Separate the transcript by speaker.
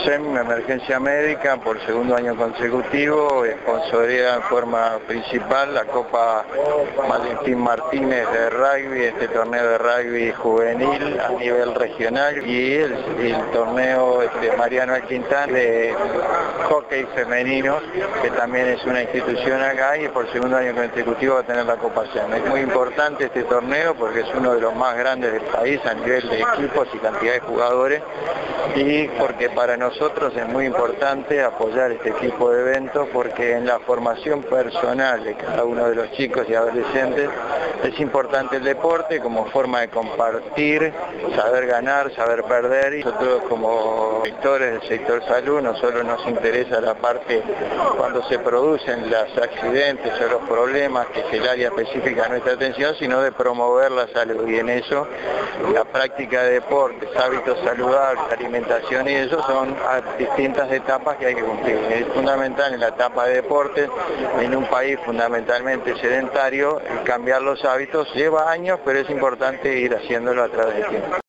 Speaker 1: SEM, Emergencia Médica, por segundo año consecutivo, sponsorea en forma principal la Copa Valentín Martínez de rugby, este torneo de rugby juvenil a nivel regional, y el torneo Mariano Alquintán de hockey femenino, que también es una institución acá, y por segundo año consecutivo va a tener la Copa SEM. Es muy importante este torneo porque es uno de los más grandes del país a nivel de equipos y cantidad de jugadores, y porque para nosotros es muy importante apoyar este tipo de eventos, porque en la formación personal de cada uno de los chicos y adolescentes es importante el deporte como forma de compartir, saber ganar, saber perder, y nosotros como sectores del sector salud no solo nos interesa la parte cuando se producen los accidentes o los problemas, que es el área específica de nuestra atención, sino de promover la salud, y en eso la práctica de deportes, hábitos saludables, alimentación y eso son distintas etapas que hay que cumplir. Es fundamental en la etapa de deportes, en un país fundamentalmente sedentario, cambiar los hábitos lleva años, pero es importante ir haciéndolo a través del tiempo.